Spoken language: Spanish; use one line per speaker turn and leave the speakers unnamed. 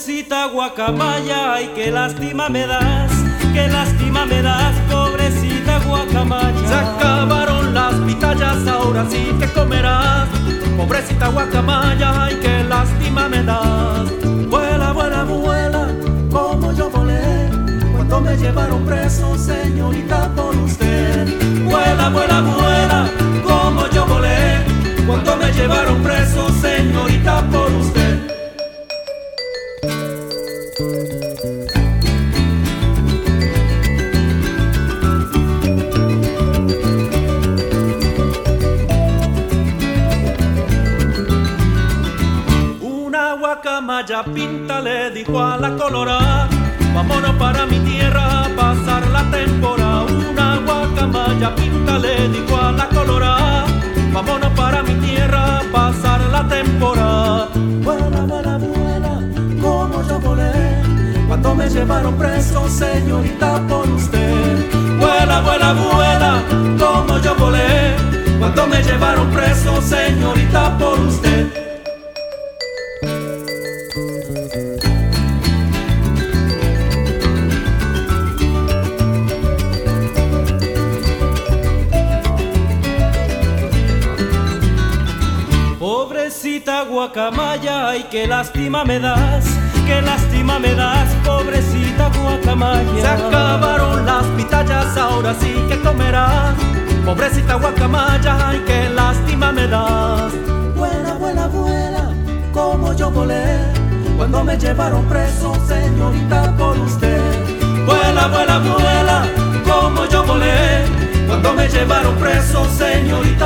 Pobrecita guacamaya, ay, qué lástima me das, pobrecita guacamaya.
Se acabaron las pitayas, ahora sí que comerás. Pobrecita guacamaya, ay, qué lástima me das. Vuela, vuela, vuela, como yo volé cuando me llevaron preso, señorita, por usted. Vuela, vuela, vuela, como yo volé cuando me llevaron preso, señorita, por usted. Una guacamaya pinta le dijo a la colorada: vámonos para mi tierra a pasar la temporada. Una guacamaya pinta le dijo a la colorada: vámonos para mi tierra a pasar la temporada. Vuela, vuela, vuela, como yo volé cuando me llevaron preso, señorita, por usted. Vuela, vuela, vuela, como yo volé cuando me llevaron preso, señorita, por usted.
Pobrecita guacamaya, ay, qué lástima me das, pobrecita guacamaya.
Se acabaron las pitayas, ahora sí que comerás. Pobrecita guacamaya, ay, qué lástima me das. Vuela, vuela, vuela, como yo volé cuando me llevaron preso, señorita, por usted. Vuela, vuela, vuela, como yo volé cuando me llevaron preso, señorita,